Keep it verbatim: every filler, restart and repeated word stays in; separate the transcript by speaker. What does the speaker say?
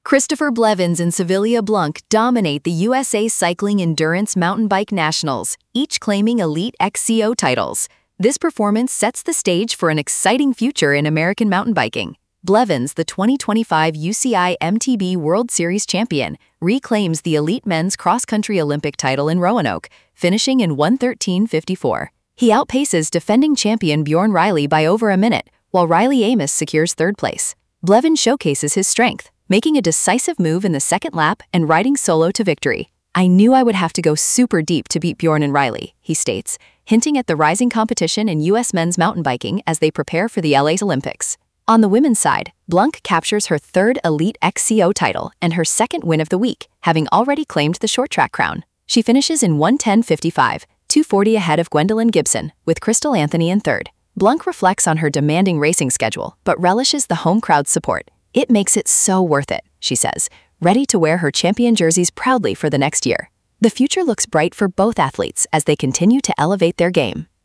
Speaker 1: Christopher Blevins and Sevilla Blanc dominate the U S A Cycling Endurance Mountain Bike Nationals, each claiming elite X C O titles. This performance sets the stage for an exciting future in American mountain biking. Blevins, the twenty twenty-five U C I M T B World Series champion, reclaims the elite men's cross-country Olympic title in Roanoke, finishing in one thirteen fifty-four. He outpaces defending champion Bjorn Riley by over a minute, while Riley Amos secures third place. Blevins showcases his strength, making a decisive move in the second lap and riding solo to victory. "I knew I would have to go super deep to beat Bjorn and Riley," he states, hinting at the rising competition in U S men's mountain biking as they prepare for the L A Olympics. On the women's side, Blanc captures her third Elite X C O title and her second win of the week, having already claimed the short track crown. She finishes in one ten fifty-five, two forty ahead of Gwendolyn Gibson, with Crystal Anthony in third. Blanc reflects on her demanding racing schedule, but relishes the home crowd's support. "It makes it so worth it," she says, ready to wear her champion jerseys proudly for the next year. The future looks bright for both athletes as they continue to elevate their game.